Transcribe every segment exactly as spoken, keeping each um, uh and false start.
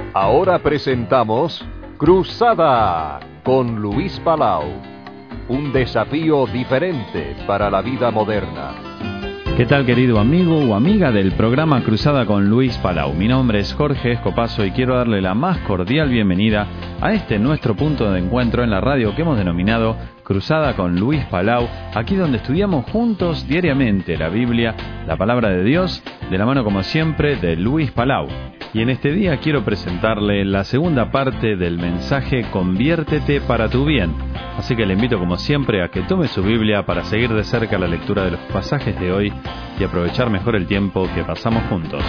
Ahora presentamos Cruzada con Luis Palau. Un desafío diferente para la vida moderna. ¿Qué tal, querido amigo o amiga del programa Cruzada con Luis Palau? Mi nombre es Jorge Escopazo y quiero darle la más cordial bienvenida a este nuestro punto de encuentro en la radio que hemos denominado Cruzada con Luis Palau, aquí donde estudiamos juntos diariamente la Biblia, la Palabra de Dios, de la mano como siempre de Luis Palau. Y en este día quiero presentarle la segunda parte del mensaje Conviértete para tu bien. Así que le invito como siempre a que tome su Biblia para seguir de cerca la lectura de los pasajes de hoy y aprovechar mejor el tiempo que pasamos juntos.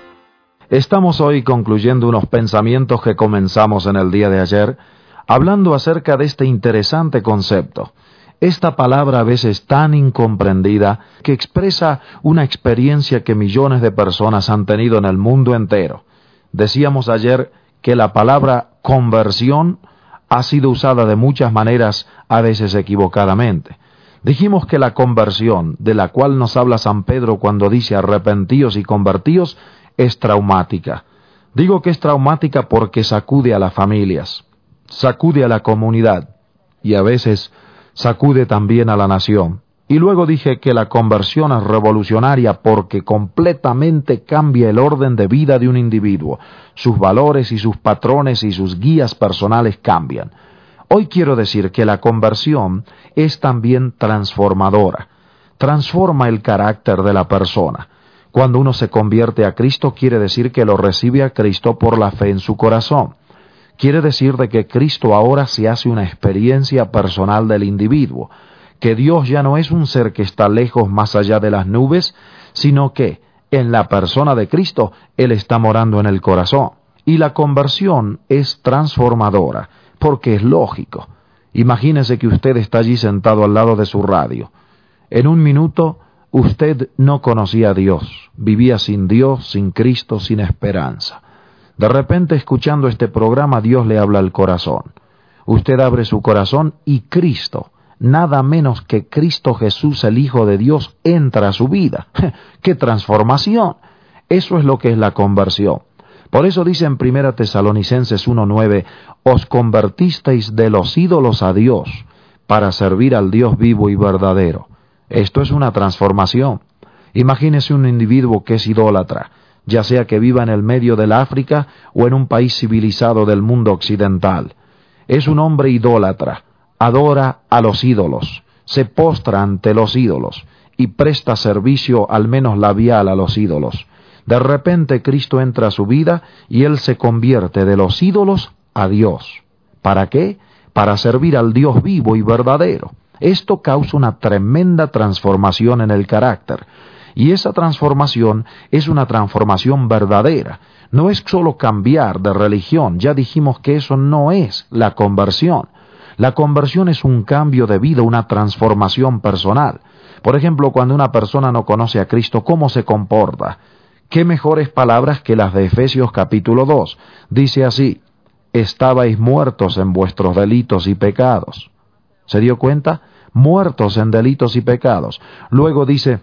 Estamos hoy concluyendo unos pensamientos que comenzamos en el día de ayer, hablando acerca de este interesante concepto. Esta palabra a veces tan incomprendida que expresa una experiencia que millones de personas han tenido en el mundo entero. Decíamos ayer que la palabra conversión ha sido usada de muchas maneras, a veces equivocadamente. Dijimos que la conversión, de la cual nos habla San Pedro cuando dice arrepentíos y convertíos, es traumática. Digo que es traumática porque sacude a las familias, sacude a la comunidad y a veces sacude también a la nación. Y luego dije que la conversión es revolucionaria porque completamente cambia el orden de vida de un individuo. Sus valores y sus patrones y sus guías personales cambian. Hoy quiero decir que la conversión es también transformadora. Transforma el carácter de la persona. Cuando uno se convierte a Cristo, quiere decir que lo recibe a Cristo por la fe en su corazón. Quiere decir de que Cristo ahora se hace una experiencia personal del individuo, que Dios ya no es un ser que está lejos más allá de las nubes, sino que en la persona de Cristo Él está morando en el corazón. Y la conversión es transformadora, porque es lógico. Imagínese que usted está allí sentado al lado de su radio. En un minuto usted no conocía a Dios, vivía sin Dios, sin Cristo, sin esperanza. De repente, escuchando este programa, Dios le habla al corazón. Usted abre su corazón y Cristo, nada menos que Cristo Jesús, el Hijo de Dios, entra a su vida. ¡Qué transformación! Eso es lo que es la conversión. Por eso dice en Primera Tesalonicenses uno nueve, os convertisteis de los ídolos a Dios, para servir al Dios vivo y verdadero. Esto es una transformación. Imagínese un individuo que es idólatra, ya sea que viva en el medio del África o en un país civilizado del mundo occidental. Es un hombre idólatra, adora a los ídolos, se postra ante los ídolos y presta servicio al menos labial a los ídolos. De repente Cristo entra a su vida y él se convierte de los ídolos a Dios. ¿Para qué? Para servir al Dios vivo y verdadero. Esto causa una tremenda transformación en el carácter. Y esa transformación es una transformación verdadera. No es solo cambiar de religión. Ya dijimos que eso no es la conversión. La conversión es un cambio de vida, una transformación personal. Por ejemplo, cuando una persona no conoce a Cristo, ¿cómo se comporta? ¿Qué mejores palabras que las de Efesios capítulo dos? Dice así, estabais muertos en vuestros delitos y pecados. ¿Se dio cuenta? Muertos en delitos y pecados. Luego dice,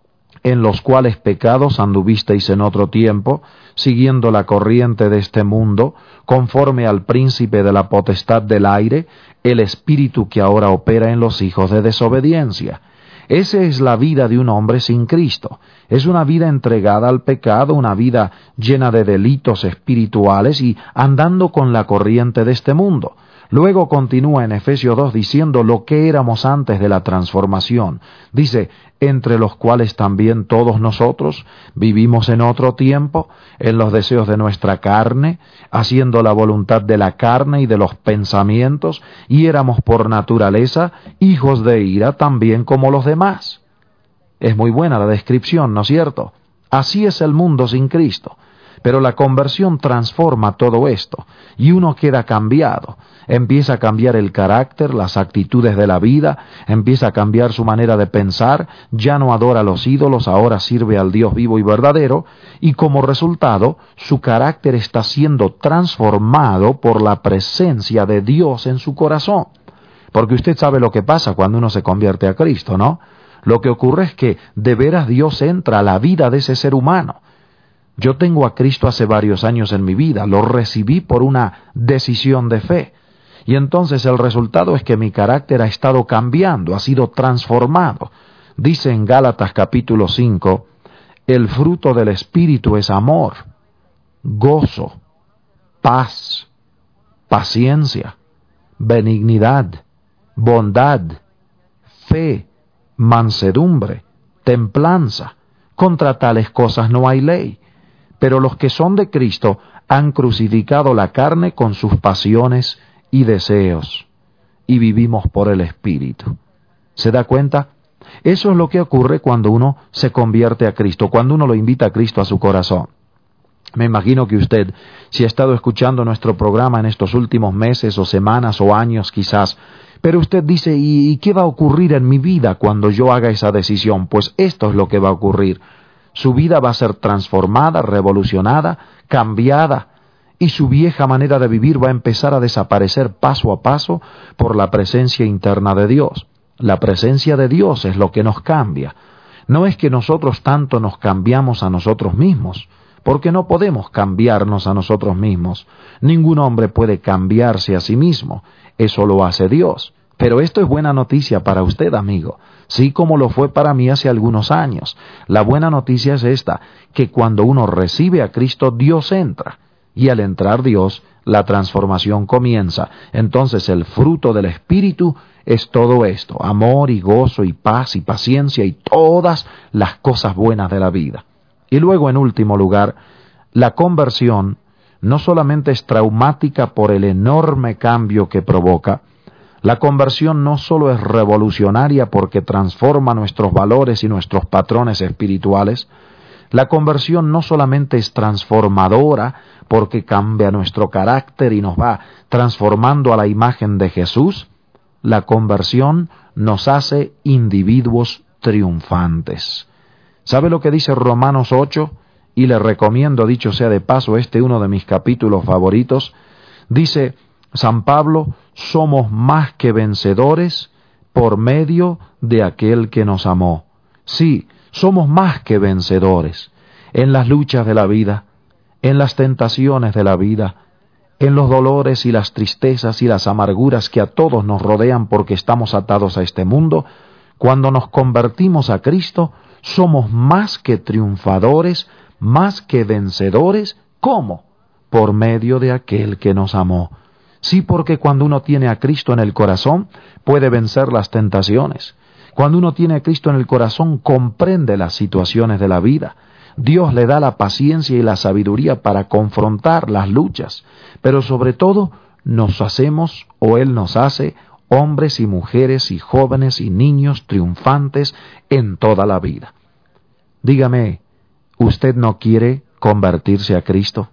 en los cuales pecados anduvisteis en otro tiempo, siguiendo la corriente de este mundo, conforme al príncipe de la potestad del aire, el espíritu que ahora opera en los hijos de desobediencia. Esa es la vida de un hombre sin Cristo. Es una vida entregada al pecado, una vida llena de delitos espirituales y andando con la corriente de este mundo. Luego continúa en Efesios dos diciendo lo que éramos antes de la transformación. Dice, entre los cuales también todos nosotros vivimos en otro tiempo, en los deseos de nuestra carne, haciendo la voluntad de la carne y de los pensamientos, y éramos por naturaleza hijos de ira también como los demás. Es muy buena la descripción, ¿no es cierto? Así es el mundo sin Cristo. Pero la conversión transforma todo esto y uno queda cambiado. Empieza a cambiar el carácter, las actitudes de la vida, empieza a cambiar su manera de pensar, ya no adora a los ídolos, ahora sirve al Dios vivo y verdadero, y como resultado, su carácter está siendo transformado por la presencia de Dios en su corazón. Porque usted sabe lo que pasa cuando uno se convierte a Cristo, ¿no? Lo que ocurre es que de veras Dios entra a la vida de ese ser humano. Yo tengo a Cristo hace varios años en mi vida, lo recibí por una decisión de fe. Y entonces el resultado es que mi carácter ha estado cambiando, ha sido transformado. Dice en Gálatas capítulo cinco, el fruto del Espíritu es amor, gozo, paz, paciencia, benignidad, bondad, fe, mansedumbre, templanza. Contra tales cosas no hay ley. Pero los que son de Cristo han crucificado la carne con sus pasiones y deseos, y vivimos por el Espíritu. ¿Se da cuenta? Eso es lo que ocurre cuando uno se convierte a Cristo, cuando uno lo invita a Cristo a su corazón. Me imagino que usted, si ha estado escuchando nuestro programa en estos últimos meses o semanas o años quizás, pero usted dice, ¿y qué va a ocurrir en mi vida cuando yo haga esa decisión? Pues esto es lo que va a ocurrir. Su vida va a ser transformada, revolucionada, cambiada, y su vieja manera de vivir va a empezar a desaparecer paso a paso por la presencia interna de Dios. La presencia de Dios es lo que nos cambia. No es que nosotros tanto nos cambiamos a nosotros mismos, porque no podemos cambiarnos a nosotros mismos. Ningún hombre puede cambiarse a sí mismo, eso lo hace Dios. Pero esto es buena noticia para usted, amigo, sí como lo fue para mí hace algunos años. La buena noticia es esta, que cuando uno recibe a Cristo, Dios entra, y al entrar Dios, la transformación comienza. Entonces el fruto del Espíritu es todo esto, amor y gozo y paz y paciencia y todas las cosas buenas de la vida. Y luego, en último lugar, la conversión no solamente es traumática por el enorme cambio que provoca, la conversión no solo es revolucionaria porque transforma nuestros valores y nuestros patrones espirituales, la conversión no solamente es transformadora porque cambia nuestro carácter y nos va transformando a la imagen de Jesús, la conversión nos hace individuos triunfantes. ¿Sabe lo que dice Romanos ocho? Y le recomiendo, dicho sea de paso, este uno de mis capítulos favoritos. Dice San Pablo, somos más que vencedores por medio de aquel que nos amó. Sí, somos más que vencedores en las luchas de la vida, en las tentaciones de la vida, en los dolores y las tristezas y las amarguras que a todos nos rodean porque estamos atados a este mundo. Cuando nos convertimos a Cristo, somos más que triunfadores, más que vencedores. ¿Cómo? Por medio de aquel que nos amó. Sí, porque cuando uno tiene a Cristo en el corazón, puede vencer las tentaciones. Cuando uno tiene a Cristo en el corazón, comprende las situaciones de la vida. Dios le da la paciencia y la sabiduría para confrontar las luchas. Pero sobre todo, nos hacemos, o Él nos hace, hombres y mujeres y jóvenes y niños triunfantes en toda la vida. Dígame, ¿usted no quiere convertirse a Cristo?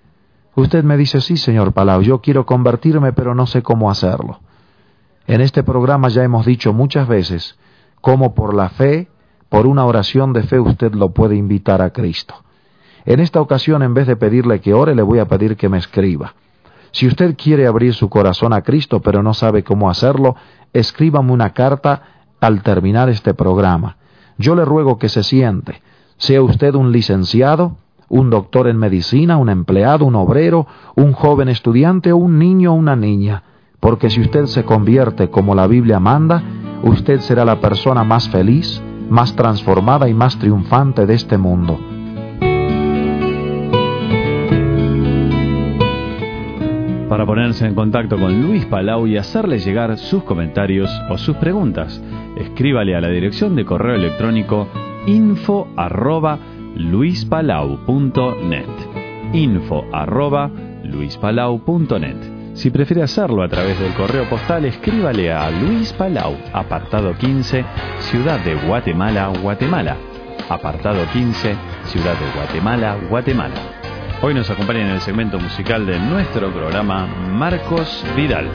Usted me dice, sí, señor Palau, yo quiero convertirme, pero no sé cómo hacerlo. En este programa ya hemos dicho muchas veces cómo por la fe, por una oración de fe, usted lo puede invitar a Cristo. En esta ocasión, en vez de pedirle que ore, le voy a pedir que me escriba. Si usted quiere abrir su corazón a Cristo, pero no sabe cómo hacerlo, escríbame una carta al terminar este programa. Yo le ruego que se siente, sea usted un licenciado, un doctor en medicina, un empleado, un obrero, un joven estudiante o un niño o una niña, porque si usted se convierte como la Biblia manda, usted será la persona más feliz, más transformada y más triunfante de este mundo. Para ponerse en contacto con Luis Palau y hacerle llegar sus comentarios o sus preguntas, escríbale a la dirección de correo electrónico info arroba luispalau punto net. info arroba luispalau punto net. Si prefiere hacerlo a través del correo postal, escríbale a Luis Palau, apartado quince, Ciudad de Guatemala, Guatemala. Apartado quince, Ciudad de Guatemala, Guatemala. Hoy nos acompaña en el segmento musical de nuestro programa Marcos Vidal.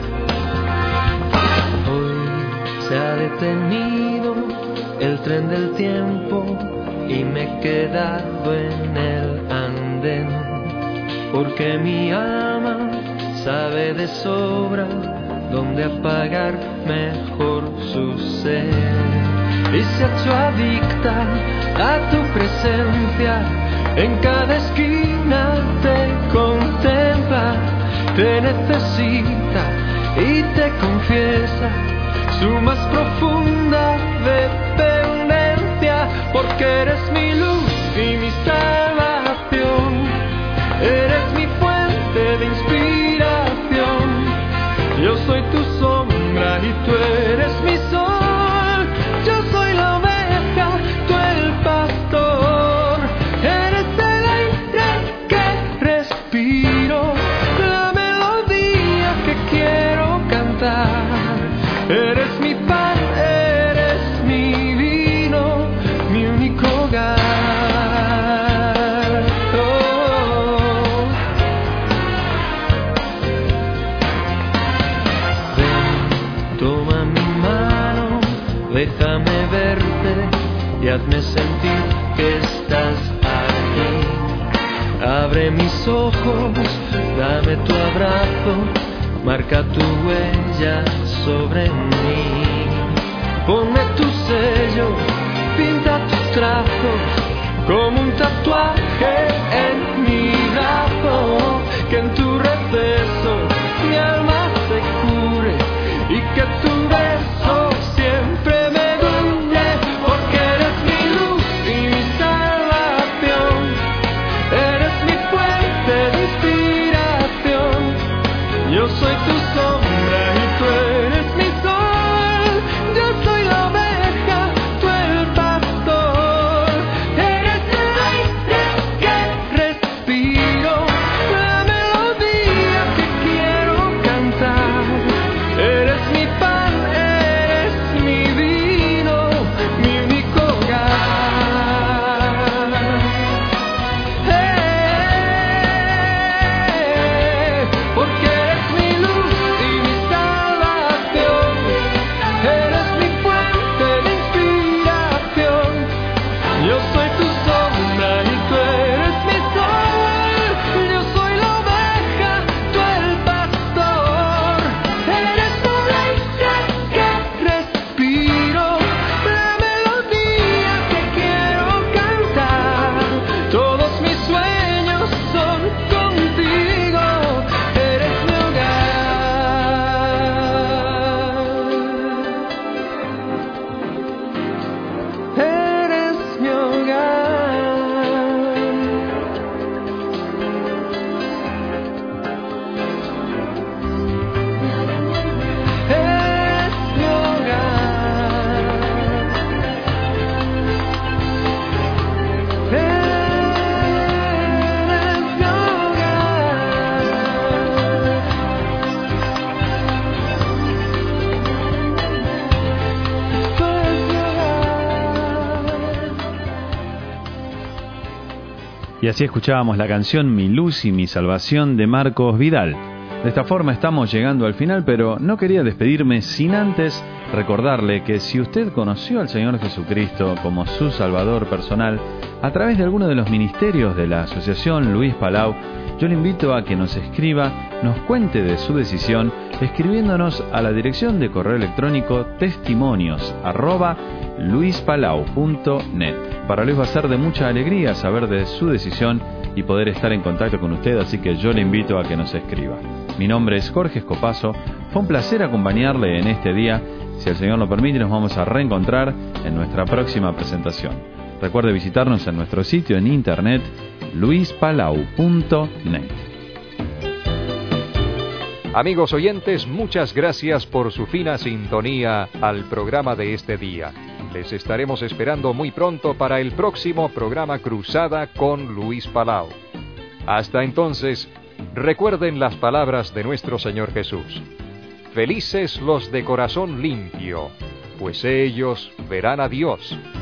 Hoy se ha detenido el tren del tiempo y me he quedado en el andén, porque mi alma sabe de sobra dónde apagar mejor su sed. y se ha hecho adicta a tu presencia. En cada esquina te contempla, te necesita y te confiesa su más profunda dependencia, porque eres mi luz y mi salvación, eres mi fuente de inspiración. Yo soy tu sombra y tú eres mi sol, yo soy la oveja, tú el pastor, eres el aire que respiro, la melodía que quiero cantar. Eres mi pan, eres mi vino, mi único hogar. Oh. Ven, toma mi mano, déjame verte y hazme sentir que estás aquí. Abre mis ojos, dame tu abrazo, marca tu huella sobre mí. Ponme tu sello, pinta tus trazos como un tatuaje en mi brazo. Que en tu receso mi alma se cure y que tu beso siempre me dure, porque eres mi luz y mi salvación, eres mi fuente de inspiración. Yo soy tu sombra y tú eres mi sol, yo soy la oveja, tú el pastor, eres el aire que respiro, la melodía que quiero cantar. Eres mi pan, eres mi vino, mi único hogar. Eh, porque eres mi luz y mi salvación, eres mi fuente de inspiración. Yo soy tu sombra y tú eres mi sol, yo soy la oveja, tú el pastor, eres el aire que respiro, la melodía que quiero cantar. Todos mis sueños son contigo, eres mi hogar. Eres mi hogar. Eres mi hogar. Eres mi hogar. Tú eres mi hogar. Y así escuchábamos la canción Mi Luz y Mi Salvación de Marcos Vidal. De esta forma estamos llegando al final, pero no quería despedirme sin antes recordarle que si usted conoció al Señor Jesucristo como su Salvador personal a través de alguno de los ministerios de la Asociación Luis Palau, yo le invito a que nos escriba, nos cuente de su decisión, escribiéndonos a la dirección de correo electrónico testimonios arroba luispalau punto net. Para Luis va a ser de mucha alegría saber de su decisión y poder estar en contacto con usted, así que yo le invito a que nos escriba. Mi nombre es Jorge Escopazo, fue un placer acompañarle en este día. Si el Señor lo permite, nos vamos a reencontrar en nuestra próxima presentación. Recuerde visitarnos en nuestro sitio en internet luispalau punto net. Amigos oyentes, muchas gracias por su fina sintonía al programa de este día. Les estaremos esperando muy pronto para el próximo programa Cruzada con Luis Palau. Hasta entonces, recuerden las palabras de nuestro Señor Jesús. Felices los de corazón limpio, pues ellos verán a Dios.